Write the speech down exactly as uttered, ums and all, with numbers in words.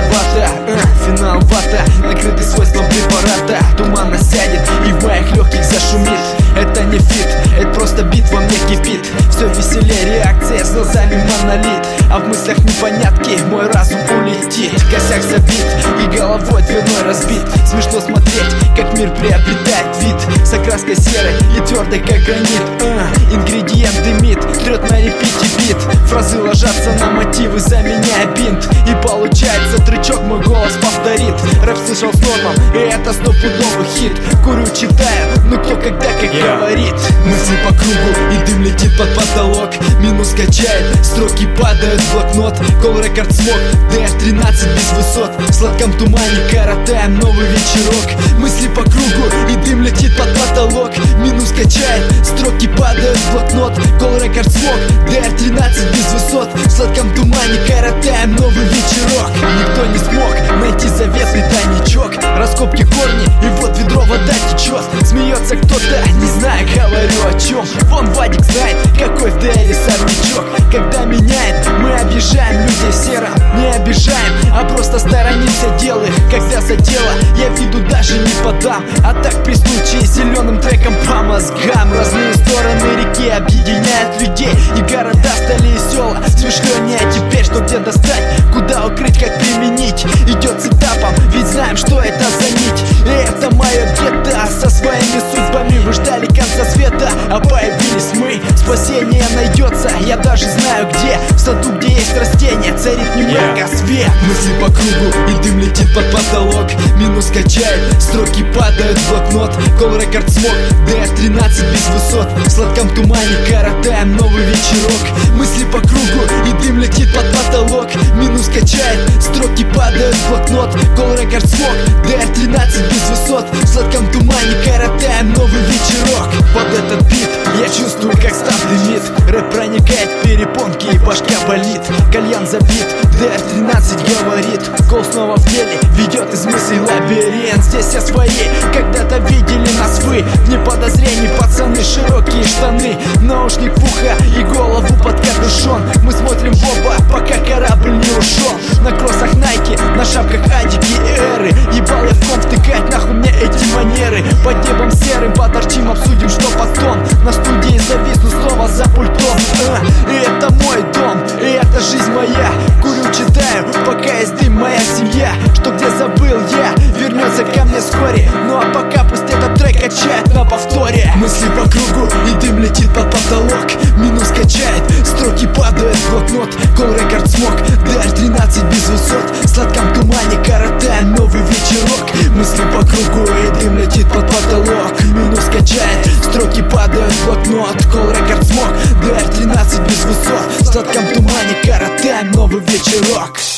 вата, э, финал вата, накрытый свойством препарата. Туман насядет и в моих легких зашумит. Это не фит, это просто бит во мне кипит. Все веселее реакция с глазами монолит, а в мыслях непонятки мой разум улетит. Косяк забит и головой дверной разбит. Смешно смотреть, как мир приобретает вид с окраской серой и твердой, как гранит. а, Ингредиент дымит, трет на репите бит. Фразы ложатся на мотивы, заменяя бинт. И получается трючок мой голос повторит. Рэп слышал с нормом, и это стопудовый хит. Курю, читаю, ну кто когда как yeah. говорит. Мысли по кругу, и дым летит под потолок. Минус качает, строки падают в блокнот. Кол рекорд смог, ди эр тринадцать без высот. В сладком тумане коротаем новый вечерок. Мысли по кругу, и дым летит под потолок. Минус качает, строки падают в блокнот. Кол рекорд смог, ди эр тринадцать без высот. В сладком тумане коротаем новый вечерок. Никто не смог найти заветный тайничок. Раскопки корни, и вот ведро вода течет. Смеется кто-то, не знаю, говорю о чем. Вон Вадик знает, какой в дэре сорнячок. Когда меняет, мы обижаем людей в сером. Не обижаем, а просто сторонимся дел их. Когда за дело, я виду даже не подам. А так при случае зеленым треком по мозгам. Разные стороны реки объединяют людей, и города стали и села смешленнее. А теперь что где достать, куда укрыть, как применить, идет с этапом, ведь знаем, что это за нить. И это мое гетто со своими судьбами. Вы ждали конца света, а появились мы. Спасение найдется, я даже знаю где. В саду, где есть растения, царит не мрак, а свет. Мысли по кругу, и дым летит под потолок. Минус качает, строки падают в блокнот. Кол рекорд смог, ди эр тринадцать без высот. В сладком тумане коротаем новый вечерок. Мысли по кругу, и дым летит под потолок. Минус качает, строки падают в блокнот. Кол рекорд смог, ди эр тринадцать без высот. В сладком тумане коротаем новый вечерок. Под этот бит я чувствую, как став дымит. Рэп проникает в перепонки, и башка болит. Кальян забит, ди эр тринадцать говорит. Кол снова в деле, ведет из мыслей лабиринт. Здесь все свои, когда-то видели нас вы. Вне подозрений, пацаны, широкие штаны. Наушник в ухо и голову под капюшон. Мы смотрим в оба, пока корабль не ушел. На кроссах Nike, на шапках Адики и Эры. Ебал я в ком втыкать, нахуй мне эти манеры. Под небом серым поторчим, обсудим, что потом. На студии зависну снова за пультом. а, И это мой дом, и это жизнь моя. Курю, читаю, пока есть дым, моя семья. Что где забыл я, вернется ко мне вскоре. Ну а пока пусть этот трек качает на повторе. Мысли по кругу, и дым летит под потолок. Минус качает, строки падают в блокнот. Кол рекорд смог, ди эр тринадцать без высот. В сладком тумане коротаем новый вечерок. Мысли по кругу, и дым летит под потолок. Минус качает, строки падают в блокнот. Кол рекорд смог, ди эр тринадцать без высот. В сладком тумане коротаем новый вечерок.